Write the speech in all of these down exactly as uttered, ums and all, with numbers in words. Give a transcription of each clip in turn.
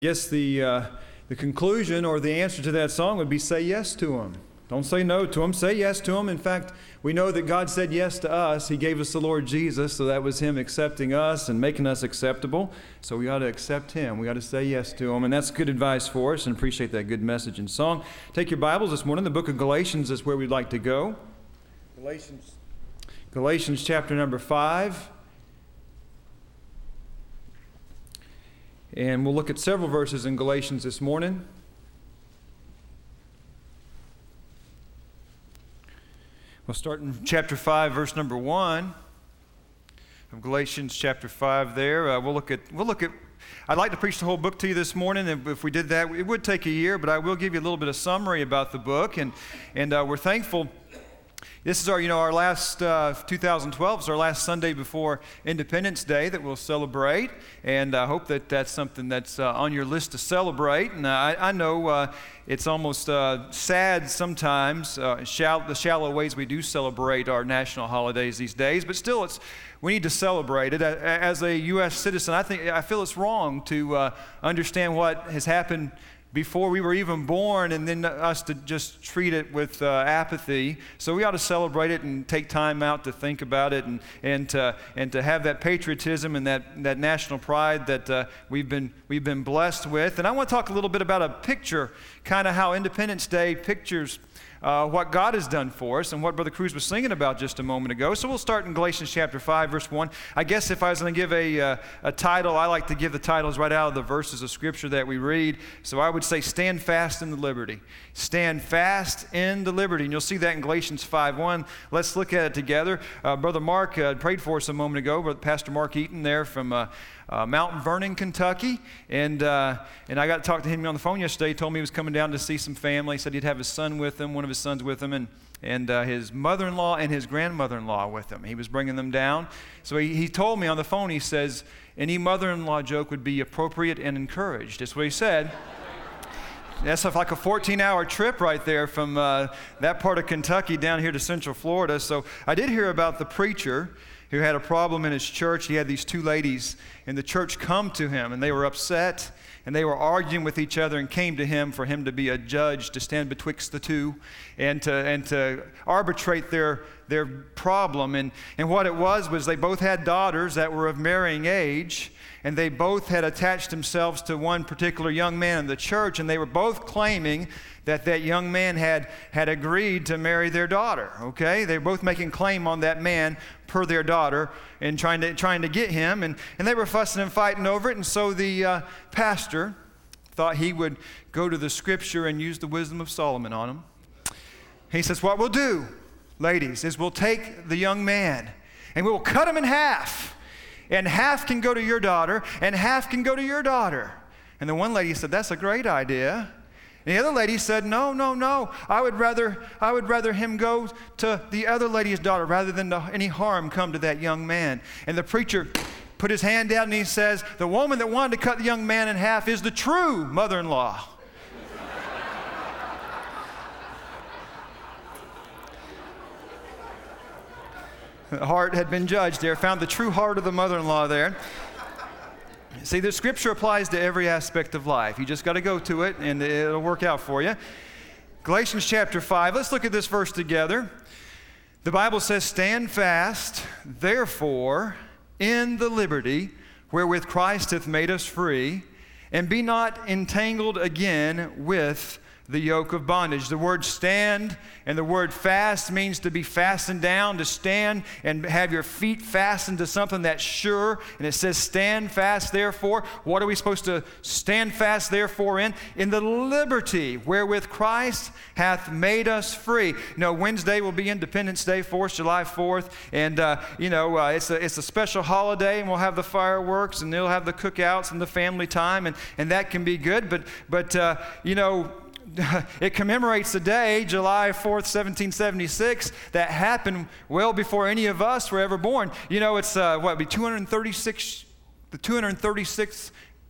Yes, the uh, the conclusion or the answer to that song would be say yes to Him. Don't say no to Him. Say yes to Him. In fact, we know that God said yes to us. He gave us the Lord Jesus, so that was Him accepting us and making us acceptable. So we ought to accept Him. We ought to say yes to Him, and that's good advice for us, and appreciate that good message and song. Take your Bibles this morning. The book of Galatians is where we'd like to go. Galatians, Galatians chapter number five. And we'll look at several verses in Galatians this morning. We'll start in chapter five, verse number one of Galatians chapter five there. Uh, we'll look at, we'll look at, I'd like to preach the whole book to you this morning, and if we did that, it would take a year, but I will give you a little bit of summary about the book, and, and uh, we're thankful. This is our, you know, our last, uh, two thousand twelve is our last Sunday before Independence Day that we'll celebrate, and I hope that that's something that's uh, on your list to celebrate. And uh, I, I know uh, it's almost uh, sad sometimes, uh, shall, the shallow ways we do celebrate our national holidays these days, but still it's, we need to celebrate it. As a U S citizen, I think, I feel it's wrong to uh, understand what has happened before we were even born, and then us to just treat it with uh, apathy. So we ought to celebrate it and take time out to think about it, and and to, and to have that patriotism and that, that national pride that uh, we've been we've been blessed with. And I want to talk a little bit about a picture, kind of how Independence Day pictures Uh, what God has done for us and what Brother Cruz was singing about just a moment ago. So we'll start in Galatians chapter five, verse one. I guess if I was going to give a, uh, a title, I like to give the titles right out of the verses of Scripture that we read. So I would say, stand fast in the liberty. Stand fast in the liberty. And you'll see that in Galatians five one. Let's look at it together. Uh, Brother Mark uh, prayed for us a moment ago, Brother Pastor Mark Eaton there from uh, Uh, Mount Vernon, Kentucky, and uh, and I got to talk to him on the phone yesterday. He told me he was coming down to see some family. He said he'd have his son with him, one of his sons with him, and and uh, his mother-in-law and his grandmother-in-law with him. He was bringing them down. So he, he told me on the phone, he says, any mother-in-law joke would be appropriate and encouraged. That's what he said. That's like a fourteen-hour trip right there from uh, that part of Kentucky down here to Central Florida. So I did hear about the preacher who had a problem in his church. He had these two ladies in the church come to him, and they were upset, and they were arguing with each other, and came to him for him to be a judge, to stand betwixt the two, and to and to arbitrate their their problem. And, and what it was was they both had daughters that were of marrying age, and they both had attached themselves to one particular young man in the church, and they were both claiming that that young man had, had agreed to marry their daughter, okay? They were both making claim on that man per their daughter and trying to trying to get him, and, and they were fussing and fighting over it, and so the uh, pastor thought he would go to the Scripture and use the wisdom of Solomon on him. He says, what we'll do, ladies, is we'll take the young man, and we will cut him in half, and half can go to your daughter, and half can go to your daughter. And the one lady said, that's a great idea. And the other lady said, no, no, no. I would rather I would rather him go to the other lady's daughter rather than to any harm come to that young man. And the preacher put his hand down and he says, the woman that wanted to cut the young man in half is the true mother-in-law. The heart had been judged there, found the true heart of the mother-in-law there. See, the Scripture applies to every aspect of life. You just got to go to it, and it'll work out for you. Galatians chapter five, let's look at this verse together. The Bible says, stand fast, therefore, in the liberty wherewith Christ hath made us free, and be not entangled again with the yoke of bondage. The word stand and the word fast means to be fastened down, to stand and have your feet fastened to something that's sure. And it says stand fast therefore. What are we supposed to stand fast therefore in? In the liberty wherewith Christ hath made us free. You know, Wednesday will be Independence Day for us, July fourth. And, uh, you know, uh, it's, a, it's a special holiday, and we'll have the fireworks, and they'll have the cookouts and the family time, and, and that can be good. But, but uh, you know, it commemorates a day, July fourth, seventeen seventy-six, that happened well before any of us were ever born. You know, it's uh, what, be two hundred thirty-six, the two hundred thirty-sixth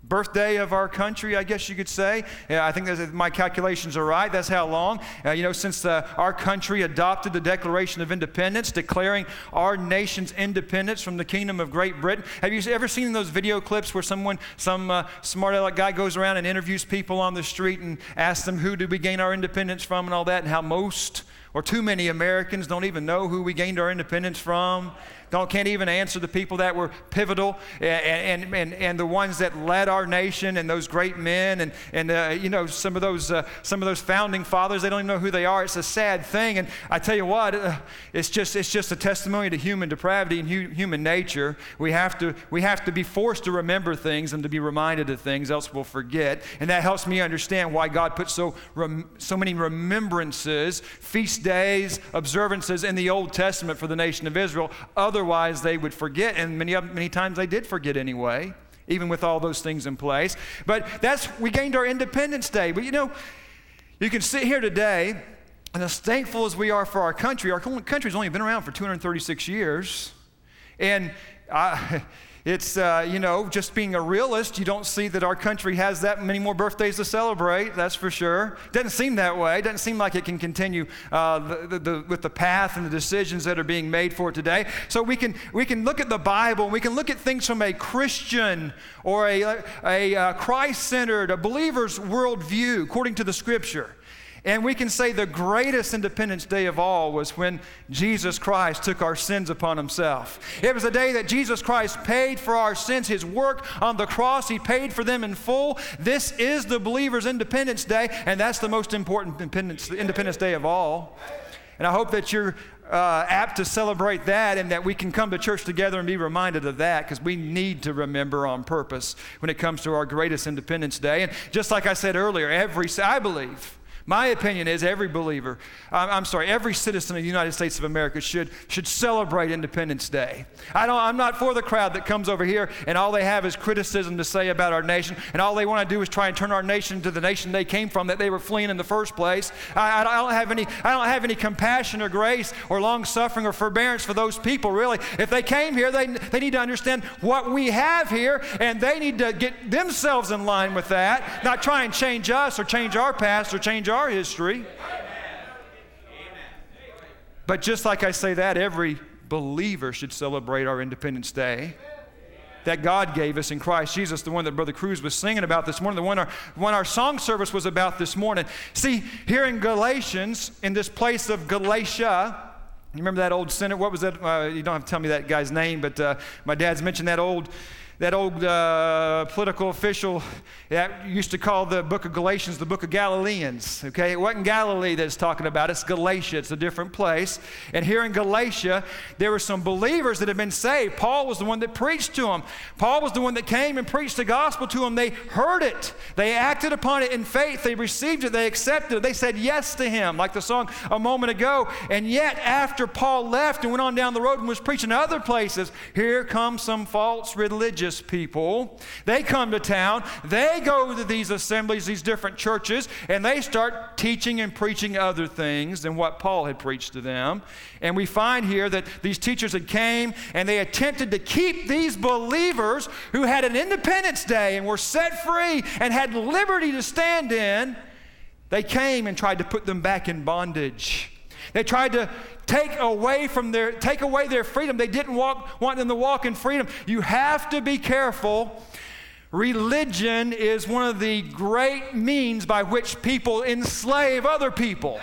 birthday of our country, I guess you could say. Yeah, I think that's, my calculations are right. That's how long. Uh, you know, since uh, our country adopted the Declaration of Independence, declaring our nation's independence from the Kingdom of Great Britain. Have you ever seen those video clips where someone, some uh, smart aleck guy goes around and interviews people on the street and asks them who did we gain our independence from and all that, and how most or too many Americans don't even know who we gained our independence from? Don't, can't even answer the people that were pivotal and, and, and, and the ones that led our nation, and those great men, and, and uh, you know, some of those uh, some of those founding fathers, they don't even know who they are. It's a sad thing, and I tell you what, uh, it's just it's just a testimony to human depravity and hu- human nature. We have to we have to be forced to remember things and to be reminded of things, else we'll forget. And that helps me understand why God put so rem- so many remembrances, feast days, observances in the Old Testament for the nation of Israel. Other Otherwise, they would forget, and many many times they did forget anyway, even with all those things in place. But that's, we gained our Independence Day. But you know, you can sit here today, and as thankful as we are for our country, our country's only been around for two hundred thirty-six years. And I, it's, uh, you know, just being a realist, you don't see that our country has that many more birthdays to celebrate, that's for sure. Doesn't seem that way. Doesn't seem like it can continue uh, the, the, the, with the path and the decisions that are being made for it today. So we can we can look at the Bible, and we can look at things from a Christian or a, a, a uh, Christ-centered, a believer's worldview, according to the Scripture. And we can say the greatest Independence Day of all was when Jesus Christ took our sins upon himself. It was the day that Jesus Christ paid for our sins. His work on the cross, he paid for them in full. This is the believer's Independence Day, and that's the most important Independence, Independence Day of all. And I hope that you're uh, apt to celebrate that, and that we can come to church together and be reminded of that, because we need to remember on purpose when it comes to our greatest Independence Day. And just like I said earlier, every, I believe, my opinion is every believer, I'm, I'm sorry, every citizen of the United States of America should should celebrate Independence Day. I don't, I'm not for the crowd that comes over here and all they have is criticism to say about our nation, and all they want to do is try and turn our nation to the nation they came from, that they were fleeing in the first place. I, I don't have any, I don't have any compassion or grace or long suffering or forbearance for those people, really. If they came here, they they need to understand what we have here, and they need to get themselves in line with that, not try and change us or change our past or change our history. But just like I say that, every believer should celebrate our Independence Day that God gave us in Christ Jesus, the one that Brother Cruz was singing about this morning, the one our, one our song service was about this morning. See, here in Galatians, in this place of Galatia, you remember that old senator? What was that? Uh, you don't have to tell me that guy's name, but uh, my dad's mentioned that old That old uh, political official that used to call the book of Galatians the book of Galileans, okay? It wasn't Galilee that it's talking about, it's Galatia, it's a different place. And here in Galatia, there were some believers that had been saved. Paul was the one that preached to them. Paul was the one that came and preached the gospel to them. They heard it. They acted upon it in faith. They received it. They accepted it. They said yes to him, like the song a moment ago. And yet, after Paul left and went on down the road and was preaching to other places, here comes some false religious people. They come to town, they go to these assemblies, these different churches, and they start teaching and preaching other things than what Paul had preached to them. And we find here that these teachers had came and they attempted to keep these believers who had an Independence Day and were set free and had liberty to stand in. They came and tried to put them back in bondage. They tried to take away from their take away their freedom. They didn't walk, want them to walk in freedom. You have to be careful. Religion is one of the great means by which people enslave other people.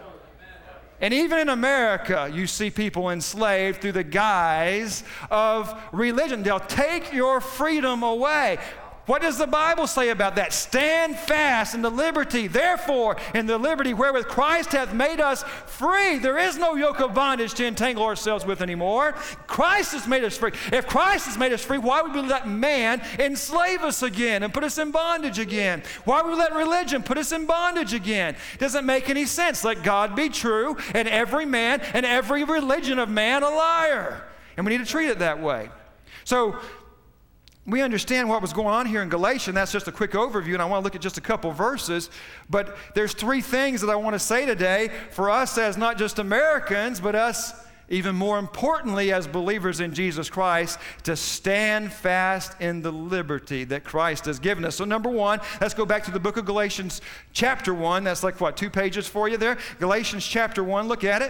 And even in America, you see people enslaved through the guise of religion. They'll take your freedom away. What does the Bible say about that? Stand fast in the liberty, therefore, in the liberty wherewith Christ hath made us free. There is no yoke of bondage to entangle ourselves with anymore. Christ has made us free. If Christ has made us free, why would we let man enslave us again and put us in bondage again? Why would we let religion put us in bondage again? Doesn't make any sense. Let God be true and every man and every religion of man a liar. And we need to treat it that way. So, we understand what was going on here in Galatia, and that's just a quick overview, and I want to look at just a couple verses. But there's three things that I want to say today for us as not just Americans, but us even more importantly as believers in Jesus Christ, to stand fast in the liberty that Christ has given us. So number one, let's go back to the book of Galatians chapter one. That's like, what, two pages for you there? Galatians chapter one, look at it.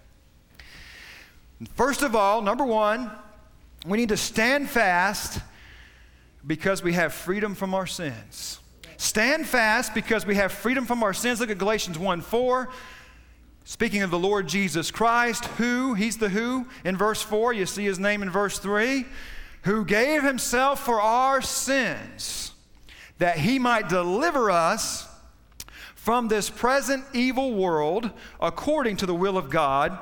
First of all, number one, we need to stand fast because we have freedom from our sins. Stand fast because we have freedom from our sins. Look at Galatians one four. Speaking of the Lord Jesus Christ, who, he's the who in verse four, you see his name in verse three, who gave himself for our sins, that he might deliver us from this present evil world according to the will of God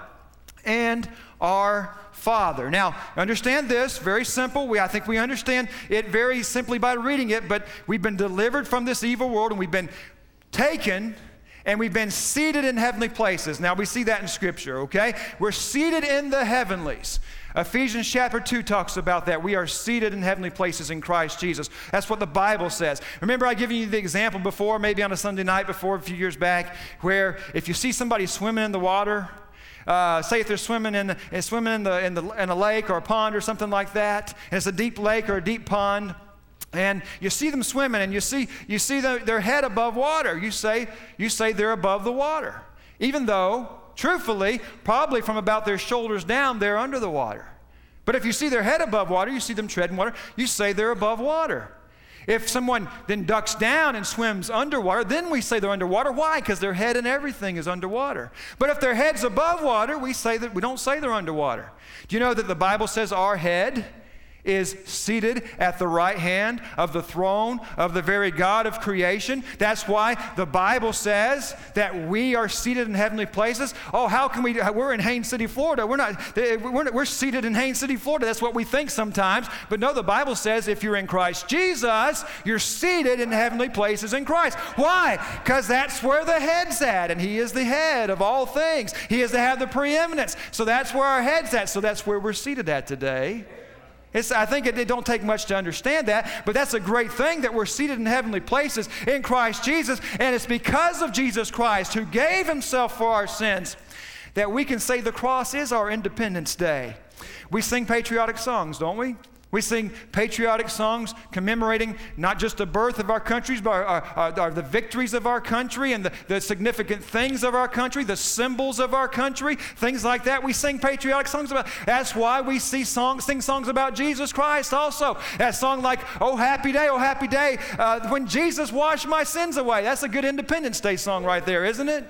and our Father. Now, understand this, very simple. We, I think we understand it very simply by reading it, but we've been delivered from this evil world and we've been taken and we've been seated in heavenly places. Now, we see that in Scripture, okay? We're seated in the heavenlies. Ephesians chapter two talks about that. We are seated in heavenly places in Christ Jesus. That's what the Bible says. Remember, I given you the example before, maybe on a Sunday night before, a few years back, where if you see somebody swimming in the water, uh, say if they're swimming in, the, swimming in, the, in, the, in a lake or a pond or something like that, and it's a deep lake or a deep pond, and you see them swimming, and you see you see the, their head above water. You say you say they're above the water, even though, truthfully, probably from about their shoulders down, they're under the water. But if you see their head above water, you see them treading water, you say they're above water. If someone then ducks down and swims underwater, then we say they're underwater. Why? Because their head and everything is underwater. But if their head's above water, we say that we don't say they're underwater. Do you know that the Bible says our head is seated at the right hand of the throne of the very God of creation? That's why the Bible says that we are seated in heavenly places. Oh, how can we? We're in Haines City, Florida. We're not. We're, not, we're seated in Haines City, Florida. That's what we think sometimes. But no, the Bible says if you're in Christ Jesus, you're seated in heavenly places in Christ. Why? Because that's where the head's at, and He is the head of all things. He is to have the preeminence. So that's where our head's at. So that's where we're seated at today. It's, I think it, it don't take much to understand that, but that's a great thing that we're seated in heavenly places in Christ Jesus, and it's because of Jesus Christ who gave Himself for our sins that we can say the cross is our Independence Day. We sing patriotic songs, don't we? We sing patriotic songs commemorating not just the birth of our countries, but our, our, our, the victories of our country and the, the significant things of our country, the symbols of our country, things like that. We sing patriotic songs about. That's why we see songs, sing songs about Jesus Christ also. That song like, "Oh Happy Day, Oh Happy Day, uh, when Jesus washed my sins away." That's a good Independence Day song right there, isn't it?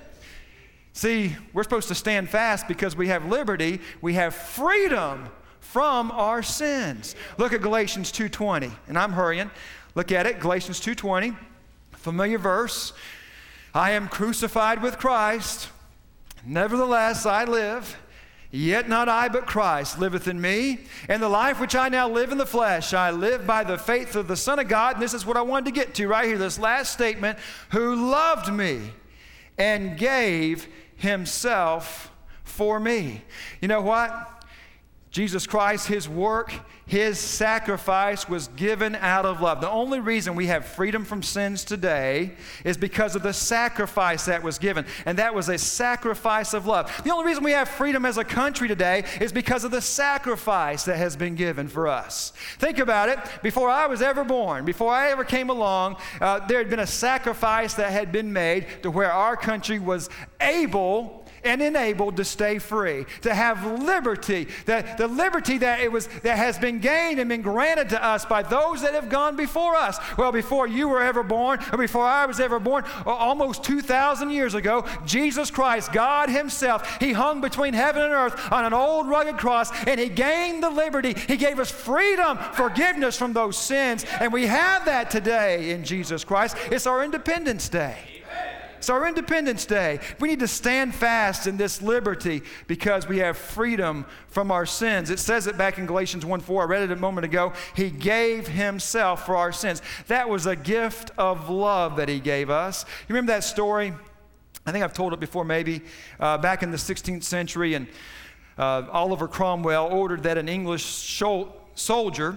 See, we're supposed to stand fast because we have liberty, we have freedom from our sins. Look at Galatians two twenty, and I'm hurrying. Look at it, Galatians two twenty, familiar verse. "I am crucified with Christ, nevertheless I live, yet not I but Christ liveth in me. And the life which I now live in the flesh, I live by the faith of the Son of God." And this is what I wanted to get to right here, this last statement. "Who loved me and gave Himself for me." You know what? Jesus Christ, His work, His sacrifice was given out of love. The only reason we have freedom from sins today is because of the sacrifice that was given. And that was a sacrifice of love. The only reason we have freedom as a country today is because of the sacrifice that has been given for us. Think about it. Before I was ever born, before I ever came along, uh, there had been a sacrifice that had been made to where our country was able and enabled to stay free, to have liberty, that the liberty that it was that has been gained and been granted to us by those that have gone before us. Well, before you were ever born, or before I was ever born, almost two thousand years ago, Jesus Christ, God Himself, He hung between heaven and earth on an old rugged cross, and He gained the liberty. He gave us freedom, forgiveness from those sins, and we have that today in Jesus Christ. It's our Independence Day. It's our Independence Day. We need to stand fast in this liberty because we have freedom from our sins. It says it back in Galatians one four. I read it a moment ago. He gave Himself for our sins. That was a gift of love that He gave us. You remember that story? I think I've told it before maybe. Uh, back in the sixteenth century, and uh, Oliver Cromwell ordered that an English shol- soldier,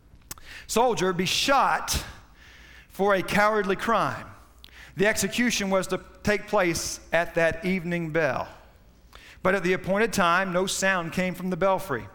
soldier be shot for a cowardly crime. The execution was to take place at that evening bell. But at the appointed time, no sound came from the belfry.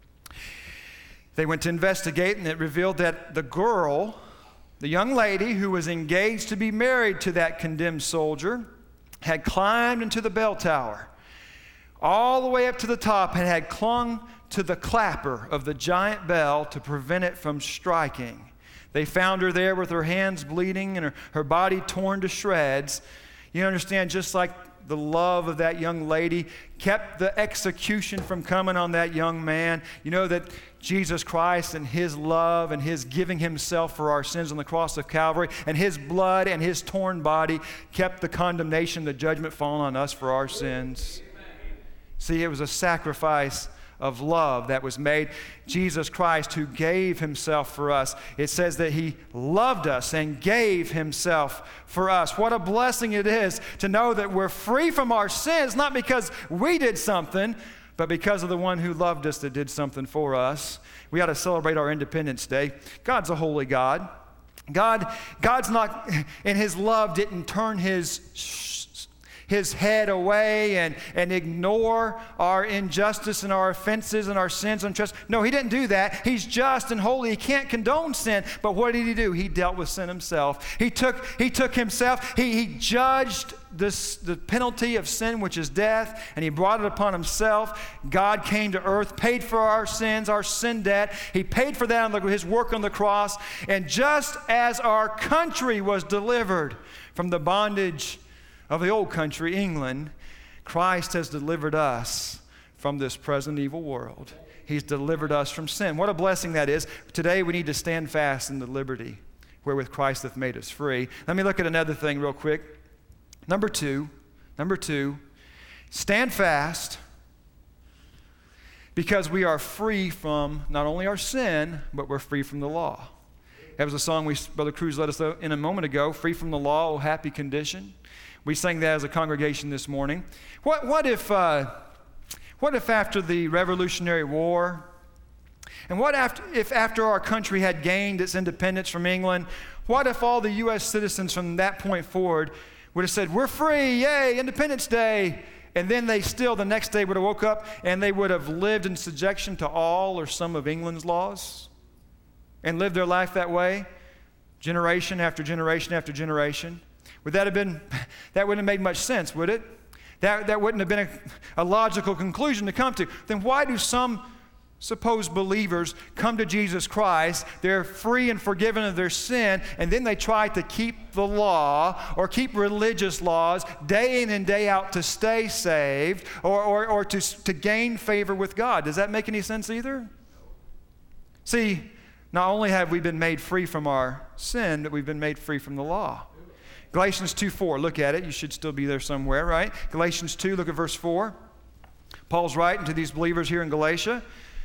They went to investigate, and it revealed that the girl, the young lady who was engaged to be married to that condemned soldier, had climbed into the bell tower all the way up to the top and had clung to the clapper of the giant bell to prevent it from striking. They found her there with her hands bleeding and her, her body torn to shreds. You understand, just like the love of that young lady kept the execution from coming on that young man, you know that Jesus Christ and his love and his giving himself for our sins on the cross of Calvary and his blood and his torn body kept the condemnation, the judgment falling on us for our sins. See, it was a sacrifice of love that was made. Jesus Christ, who gave himself for us. It says that he loved us and gave himself for us. What a blessing it is to know that we're free from our sins, not because we did something, but because of the one who loved us that did something for us. We ought to celebrate our Independence Day. God's a holy God. God, God's not, in his love, didn't turn his his head away and, and ignore our injustice and our offenses and our sins and trust. No, he didn't do that. He's just and holy. He can't condone sin. But what did he do? He dealt with sin himself. He took, he took himself. He, he judged this, the penalty of sin, which is death, and he brought it upon himself. God came to earth, paid for our sins, our sin debt. He paid for that on his work on the cross. And just as our country was delivered from the bondage of the old country, England, Christ has delivered us from this present evil world. He's delivered us from sin. What a blessing that is. Today we need to stand fast in the liberty wherewith Christ hath made us free. Let me look at another thing real quick. Number two, number two, stand fast because we are free from not only our sin, but we're free from the law. That was a song we, Brother Cruz led us in a moment ago, free from the law, oh happy condition. We sang that as a congregation this morning. What, what if, uh, what if after the Revolutionary War, and what after, if after our country had gained its independence from England, what if all the U S citizens from that point forward would have said, we're free, yay, Independence Day, and then they still the next day would have woke up and they would have lived in subjection to all or some of England's laws and lived their life that way, generation after generation after generation? Would that have been, that wouldn't have made much sense, would it? That, that wouldn't have been a, a logical conclusion to come to. Then why do some supposed believers come to Jesus Christ, they're free and forgiven of their sin, and then they try to keep the law or keep religious laws day in and day out to stay saved or, or, or to, to gain favor with God? Does that make any sense either? See, not only have we been made free from our sin, but we've been made free from the law. Galatians two four, look at it. You should still be there somewhere, right? Galatians two, look at verse four. Paul's writing to these believers here in Galatia.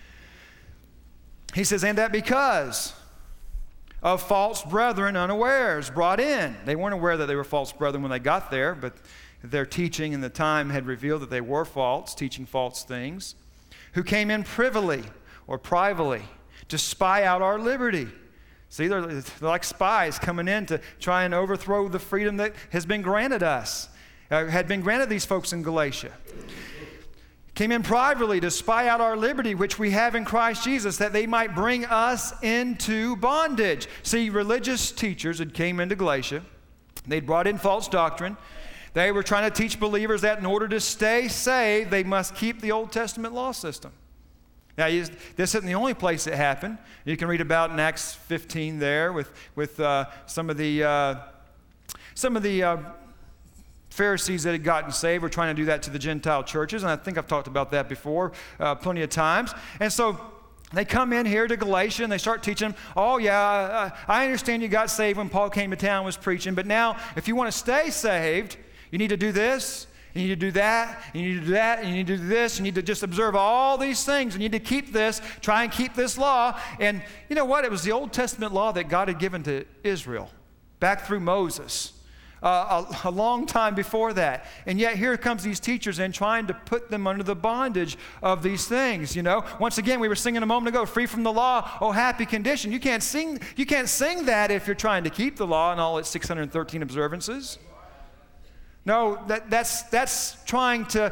He says, and that because of false brethren unawares brought in. They weren't aware that they were false brethren when they got there, but their teaching in the time had revealed that they were false, teaching false things, who came in privily or privately to spy out our liberty. See, they're, they're like spies coming in to try and overthrow the freedom that has been granted us, uh, had been granted these folks in Galatia. Came in privately to spy out our liberty, which we have in Christ Jesus, that they might bring us into bondage. See, religious teachers had came into Galatia. They'd brought in false doctrine. They were trying to teach believers that in order to stay saved, they must keep the Old Testament law system. Now, this isn't the only place it happened. You can read about in Acts fifteen there with, with uh, some of the, uh, some of the uh, Pharisees that had gotten saved were trying to do that to the Gentile churches, and I think I've talked about that before uh, plenty of times. And so they come in here to Galatia and they start teaching them, oh yeah, uh, I understand you got saved when Paul came to town and was preaching, but now if you want to stay saved, you need to do this, you need to do that, you need to do that, and you need to do this, you need to just observe all these things, you need to keep this, try and keep this law. And you know what? It was the Old Testament law that God had given to Israel back through Moses. Uh, a, a long time before that. And yet here comes these teachers in trying to put them under the bondage of these things, you know. Once again, we were singing a moment ago, free from the law, oh happy condition. You can't sing, you can't sing that if you're trying to keep the law and all its six hundred thirteen observances. No, that, that's, that's trying to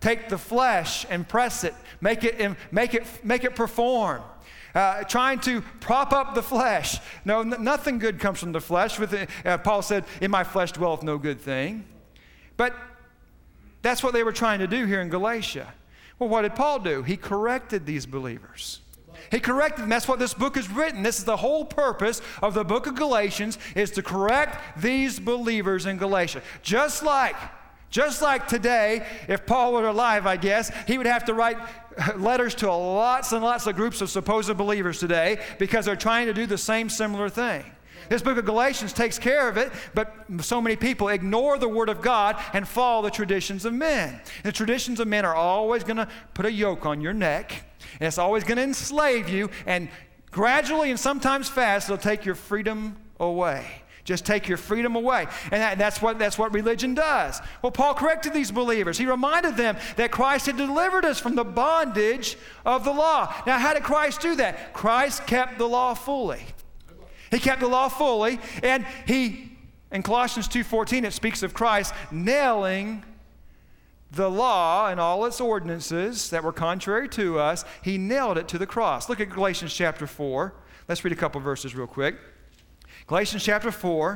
take the flesh and press it, make it, make it, make it perform. Uh, trying to prop up the flesh. No, n- nothing good comes from the flesh. With the, uh, Paul said, in my flesh dwelleth no good thing. But that's what they were trying to do here in Galatia. Well, what did Paul do? He corrected these believers. He corrected them. That's what this book is written. This is the whole purpose of the book of Galatians, is to correct these believers in Galatia. Just like, just like today, if Paul were alive, I guess, he would have to write letters to lots and lots of groups of supposed believers today because they're trying to do the same similar thing. This book of Galatians takes care of it, but so many people ignore the Word of God and follow the traditions of men. The traditions of men are always going to put a yoke on your neck, and it's always going to enslave you, and gradually and sometimes fast, it'll take your freedom away. Just take your freedom away. And that, that's what that's what religion does. Well, Paul corrected these believers. He reminded them that Christ had delivered us from the bondage of the law. Now, how did Christ do that? Christ kept the law fully. He kept the law fully, and he, in Colossians two fourteen, it speaks of Christ nailing the law and all its ordinances that were contrary to us. He nailed it to the cross. Look at Galatians chapter four. Let's read a couple verses real quick. Galatians chapter four,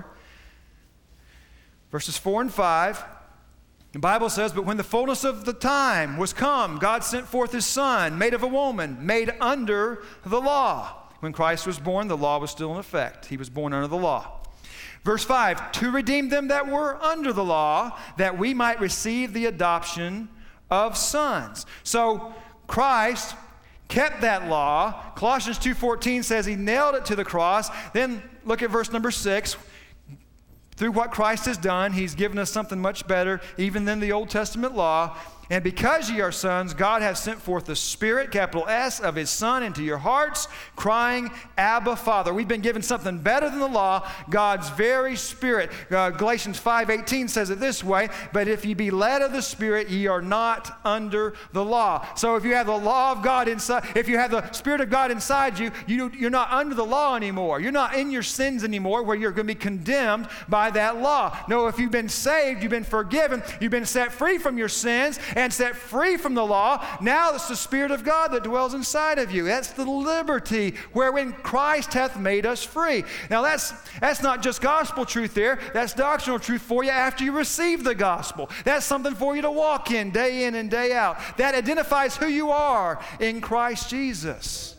verses four and five. The Bible says, but when the fullness of the time was come, God sent forth his Son, made of a woman, made under the law. When Christ was born, the law was still in effect. He was born under the law. Verse five, to redeem them that were under the law, that we might receive the adoption of sons. So Christ kept that law. Colossians two fourteen says he nailed it to the cross. Then look at verse number six. Through what Christ has done, he's given us something much better even than the Old Testament law. And because ye are sons, God hath sent forth the Spirit, capital S, of his Son into your hearts, crying, Abba, Father. We've been given something better than the law, God's very Spirit. Uh, Galatians five eighteen says it this way, but if ye be led of the Spirit, ye are not under the law. So if you have the law of God inside, if you have the Spirit of God inside you, you you're not under the law anymore. You're not in your sins anymore where you're going to be condemned by that law. No, if you've been saved, you've been forgiven, you've been set free from your sins, and set free from the law, now it's the Spirit of God that dwells inside of you. That's the liberty wherein Christ hath made us free. Now that's that's not just gospel truth there, that's doctrinal truth for you after you receive the gospel. That's something for you to walk in day in and day out. That identifies who you are in Christ Jesus.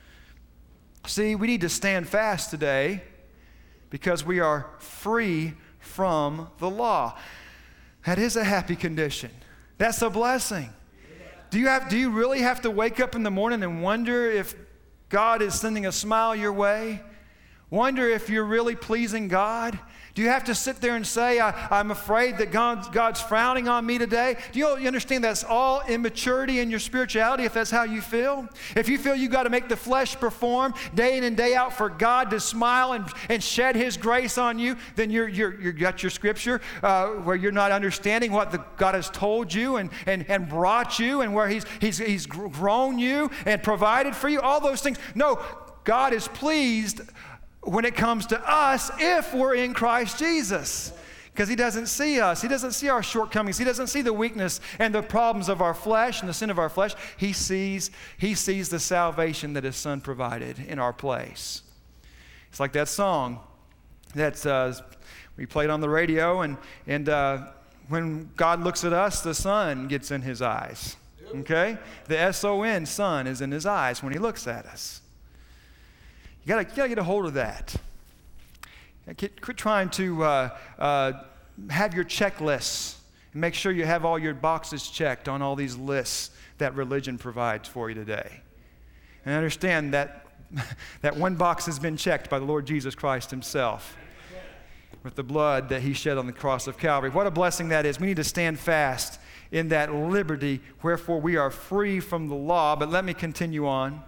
See, we need to stand fast today because we are free from the law. That is a happy condition. That's a blessing. Do you have, do you really have to wake up in the morning and wonder if God is sending a smile your way? Wonder if you're really pleasing God? Do you have to sit there and say, I, I'm afraid that God's, God's frowning on me today? Do you, you understand that's all immaturity in your spirituality if that's how you feel? If you feel you got to make the flesh perform day in and day out for God to smile and, and shed his grace on you, then you're, you're, you've got your scripture uh, where you're not understanding what the, God has told you and, and, and brought you and where he's, he's, he's grown you and provided for you, all those things. No, God is pleased when it comes to us if we're in Christ Jesus, because he doesn't see us. He doesn't see our shortcomings. He doesn't see the weakness and the problems of our flesh and the sin of our flesh. He sees, he sees the salvation that his Son provided in our place. It's like that song that uh, we played on the radio, and, and uh, when God looks at us, the sun gets in his eyes. Okay? The S O N, sun, is in his eyes when he looks at us. You gotta, you gotta get a hold of that. Quit, quit trying to uh, uh, have your checklists and make sure you have all your boxes checked on all these lists that religion provides for you today. And understand that that one box has been checked by the Lord Jesus Christ himself with the blood that he shed on the cross of Calvary. What a blessing that is. We need to stand fast in that liberty, wherefore we are free from the law. But let me continue on.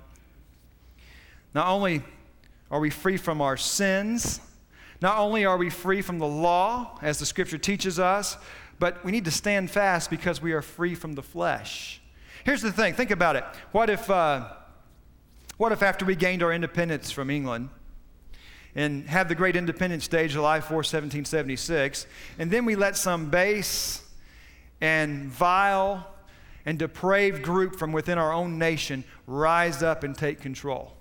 Not only are we free from our sins, not only are we free from the law, as the scripture teaches us, but we need to stand fast because we are free from the flesh. Here's the thing, think about it. What if, uh, what if after we gained our independence from England and had the great Independence Day, July fourth, seventeen seventy-six, and then we let some base and vile and depraved group from within our own nation rise up and take control.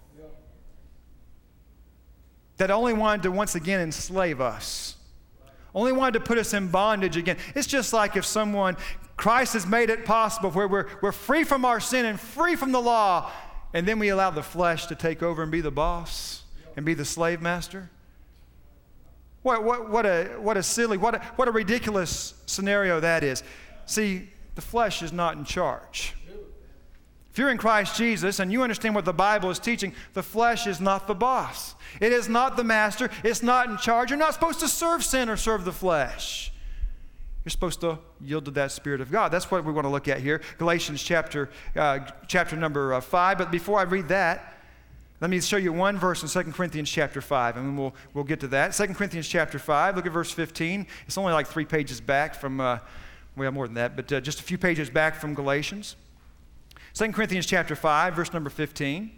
That only wanted to once again enslave us. Only wanted to put us in bondage again. It's just like if someone, Christ has made it possible where we're, we're free from our sin and free from the law, and then we allow the flesh to take over and be the boss and be the slave master. What, what, what, a, what a silly, what a, what a ridiculous scenario that is. See, the flesh is not in charge. If you're in Christ Jesus and you understand what the Bible is teaching, the flesh is not the boss. It is not the master. It's not in charge. You're not supposed to serve sin or serve the flesh. You're supposed to yield to that Spirit of God. That's what we want to look at here. Galatians chapter, uh, chapter number uh, five. But before I read that, let me show you one verse in Second Corinthians chapter five, and then we'll, we'll get to that. Second Corinthians chapter five, look at verse fifteen. It's only like three pages back from, uh, well, more than that, but uh, just a few pages back from Galatians. Second Corinthians chapter five, verse number fifteen.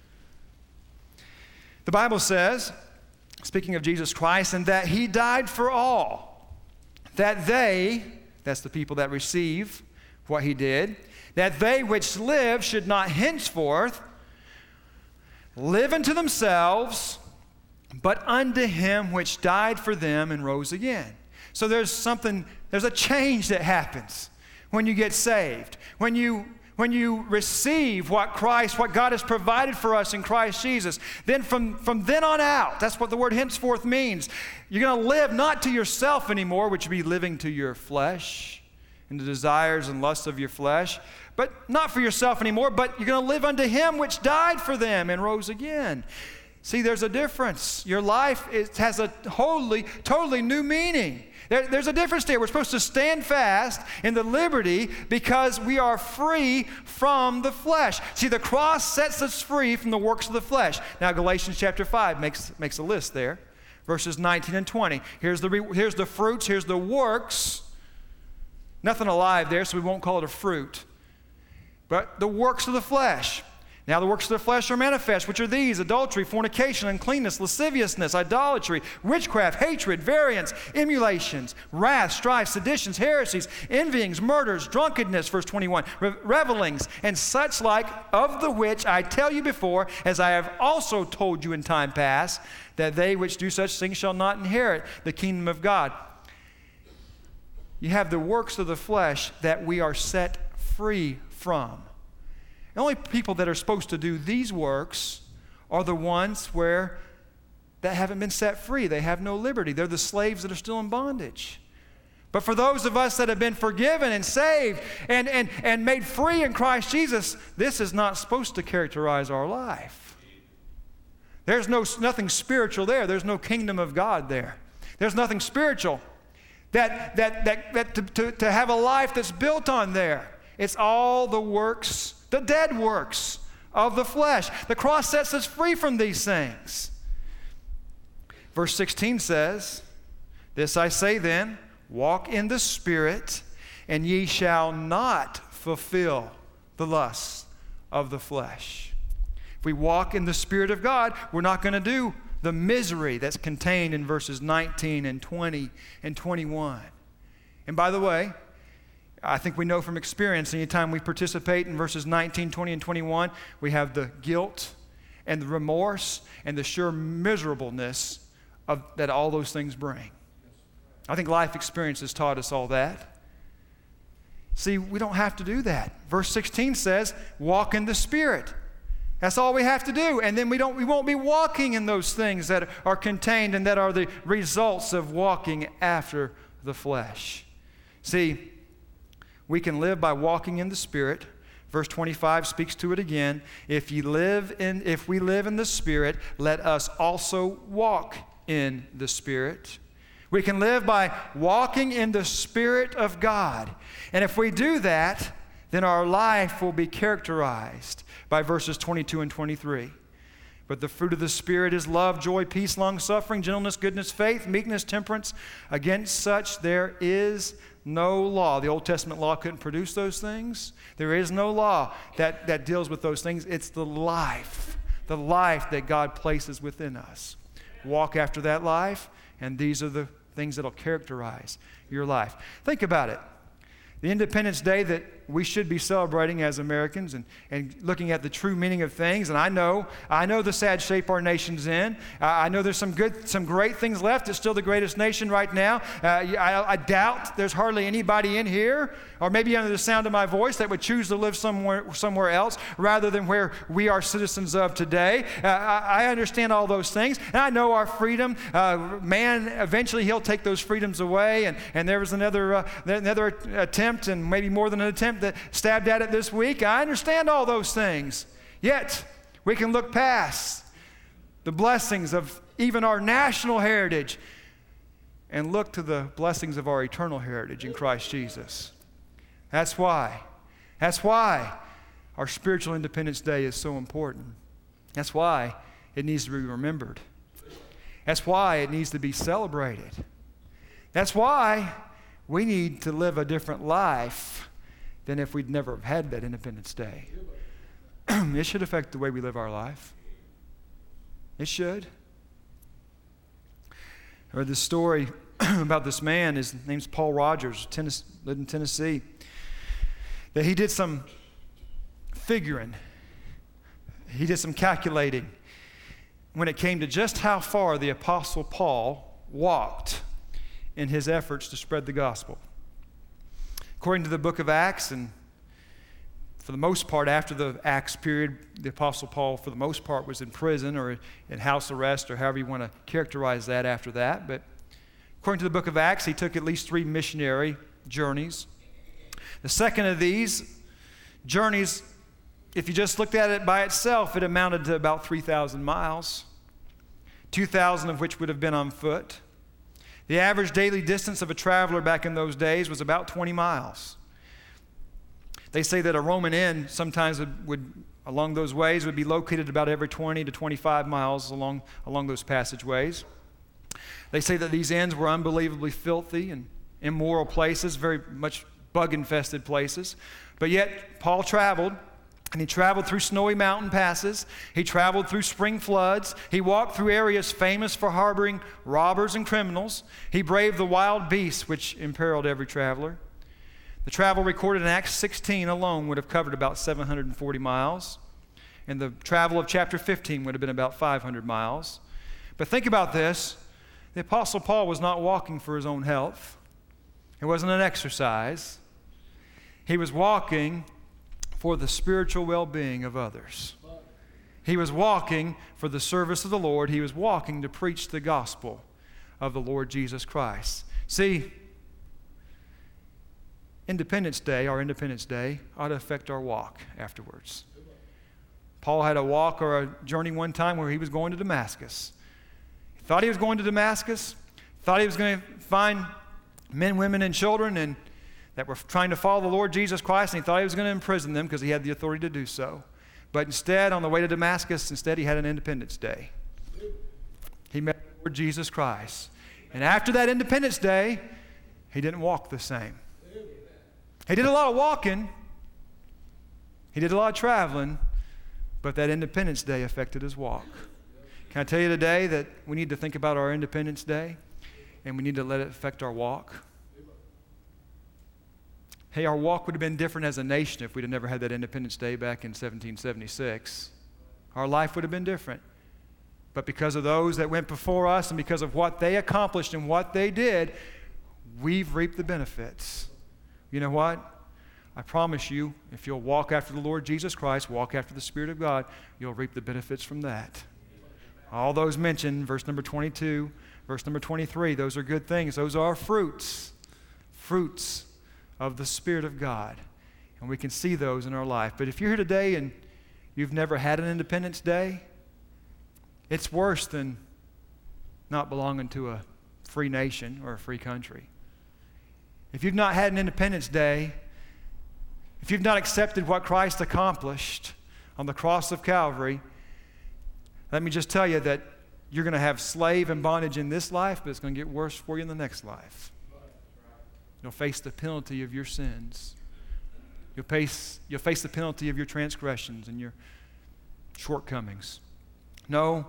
The Bible says, speaking of Jesus Christ, and that he died for all, that they, that's the people that receive what he did, that they which live should not henceforth live unto themselves, but unto him which died for them and rose again. So there's something, there's a change that happens when you get saved. When you When you receive what Christ, what God has provided for us in Christ Jesus, then from, from then on out, that's what the word henceforth means. You're going to live not to yourself anymore, which would be living to your flesh and the desires and lusts of your flesh, but not for yourself anymore, but you're going to live unto him which died for them and rose again. See, there's a difference. Your life is, has a wholly, totally new meaning. There, there's a difference there. We're supposed to stand fast in the liberty because we are free from the flesh. See, the cross sets us free from the works of the flesh. Now, Galatians chapter five makes, makes a list there, verses nineteen and twenty. Here's the, here's the fruits, here's the works. Nothing alive there, so we won't call it a fruit. But the works of the flesh. Now the works of the flesh are manifest, which are these: adultery, fornication, uncleanness, lasciviousness, idolatry, witchcraft, hatred, variance, emulations, wrath, strife, seditions, heresies, envyings, murders, drunkenness, verse twenty-one, re- revelings, and such like, of the which I tell you before, as I have also told you in time past, that they which do such things shall not inherit the kingdom of God. You have the works of the flesh that we are set free from. The only people that are supposed to do these works are the ones where that haven't been set free. They have no liberty. They're the slaves that are still in bondage. But for those of us that have been forgiven and saved and, and, and made free in Christ Jesus, this is not supposed to characterize our life. There's no, nothing spiritual there. There's no kingdom of God there. There's nothing spiritual that, that, that, that to, to, to have a life that's built on there. It's all the works, the dead works of the flesh. The cross sets us free from these things. Verse sixteen says, "This I say then, walk in the Spirit, and ye shall not fulfill the lusts of the flesh." If we walk in the Spirit of God, we're not going to do the misery that's contained in verses nineteen and twenty and twenty-one. And by the way, I think we know from experience, anytime we participate in verses nineteen, twenty, and twenty-one, we have the guilt and the remorse and the sure miserableness of, that all those things bring. I think life experience has taught us all that. See, we don't have to do that. Verse sixteen says, walk in the Spirit. That's all we have to do. And then we don't we won't be walking in those things that are contained and that are the results of walking after the flesh. See, we can live by walking in the Spirit. Verse twenty-five speaks to it again. If ye live in if we live in the Spirit, let us also walk in the Spirit. We can live by walking in the Spirit of God. And if we do that, then our life will be characterized by verses twenty-two and twenty-three. But the fruit of the Spirit is love, joy, peace, long-suffering, gentleness, goodness, faith, meekness, temperance. Against such there is no law. The Old Testament law couldn't produce those things. There is no law that, that deals with those things. It's the life, the life that God places within us. Walk after that life, and these are the things that will characterize your life. Think about it. The Independence Day that we should be celebrating as Americans and, and looking at the true meaning of things. And I know, I know the sad shape our nation's in. Uh, I know there's some good, some great things left. It's still the greatest nation right now. Uh, I, I doubt there's hardly anybody in here, or maybe under the sound of my voice, that would choose to live somewhere, somewhere else rather than where we are citizens of today. Uh, I, I understand all those things, and I know our freedom. Uh, man, eventually he'll take those freedoms away, and, and there was another, uh, another attempt, and maybe more than an attempt, that stabbed at it this week. I understand all those things. Yet, we can look past the blessings of even our national heritage and look to the blessings of our eternal heritage in Christ Jesus. That's why. That's why our spiritual Independence Day is so important. That's why it needs to be remembered. That's why it needs to be celebrated. That's why we need to live a different life than if we'd never have had that Independence Day. It should affect the way we live our life. It should. I read this story about this man. His name's Paul Rogers, Tennessee, lived in Tennessee. That he did some figuring. He did some calculating when it came to just how far the Apostle Paul walked in his efforts to spread the gospel. According to the book of Acts, and for the most part after the Acts period, the Apostle Paul, for the most part, was in prison or in house arrest, or however you want to characterize that after that. But according to the book of Acts, he took at least three missionary journeys. The second of these journeys, if you just looked at it by itself, it amounted to about three thousand miles, two thousand of which would have been on foot. The average daily distance of a traveler back in those days was about twenty miles. They say that a Roman inn sometimes would, would along those ways, would be located about every twenty to twenty-five miles along, along those passageways. They say that these inns were unbelievably filthy and immoral places, very much bug-infested places. But yet, Paul traveled, and he traveled through snowy mountain passes. He traveled through spring floods. He walked through areas famous for harboring robbers and criminals. He braved the wild beasts which imperiled every traveler. The travel recorded in Acts sixteen alone would have covered about seven hundred forty miles, and the travel of chapter fifteen would have been about five hundred miles. But think about this. The Apostle Paul was not walking for his own health. It wasn't an exercise. He was walking for the spiritual well-being of others. He was walking for the service of the Lord. He was walking to preach the gospel of the Lord Jesus Christ. See, Independence Day, our Independence Day, ought to affect our walk afterwards. Paul had a walk or a journey one time where he was going to Damascus. He thought he was going to Damascus, thought he was going to find men, women, and children and that were trying to follow the Lord Jesus Christ, and he thought he was going to imprison them because he had the authority to do so. But instead, on the way to Damascus, instead he had an Independence Day. He met the Lord Jesus Christ. And after that Independence Day, he didn't walk the same. He did a lot of walking. He did a lot of traveling, but that Independence Day affected his walk. Can I tell you today that we need to think about our Independence Day, and we need to let it affect our walk? Hey, our walk would have been different as a nation if we'd have never had that Independence Day back in seventeen seventy-six. Our life would have been different. But because of those that went before us and because of what they accomplished and what they did, we've reaped the benefits. You know what? I promise you, if you'll walk after the Lord Jesus Christ, walk after the Spirit of God, you'll reap the benefits from that. All those mentioned, verse number twenty-two, verse number twenty-three, those are good things. Those are fruits. Fruits of the Spirit of God. And we can see those in our life. But if you're here today and you've never had an Independence Day, it's worse than not belonging to a free nation or a free country. If you've not had an Independence Day, if you've not accepted what Christ accomplished on the cross of Calvary, let me just tell you that you're going to have slave and bondage in this life, but it's going to get worse for you in the next life. You'll face the penalty of your sins. You'll face, you'll face the penalty of your transgressions and your shortcomings. No,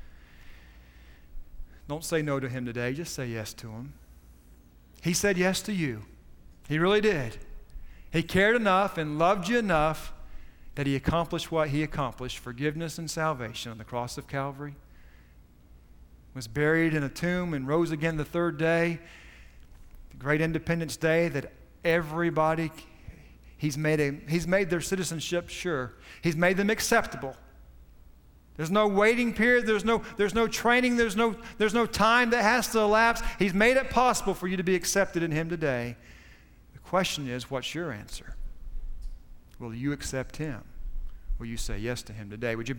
don't say no to him today. Just say yes to him. He said yes to you. He really did. He cared enough and loved you enough that he accomplished what he accomplished, forgiveness and salvation on the cross of Calvary. Was buried in a tomb and rose again the third day, the great Independence Day that everybody, he's made, a, he's made their citizenship sure. He's made them acceptable. There's no waiting period. There's no, there's no training. There's no, there's no time that has to elapse. He's made it possible for you to be accepted in him today. The question is, what's your answer? Will you accept him? Will you say yes to him today? Would you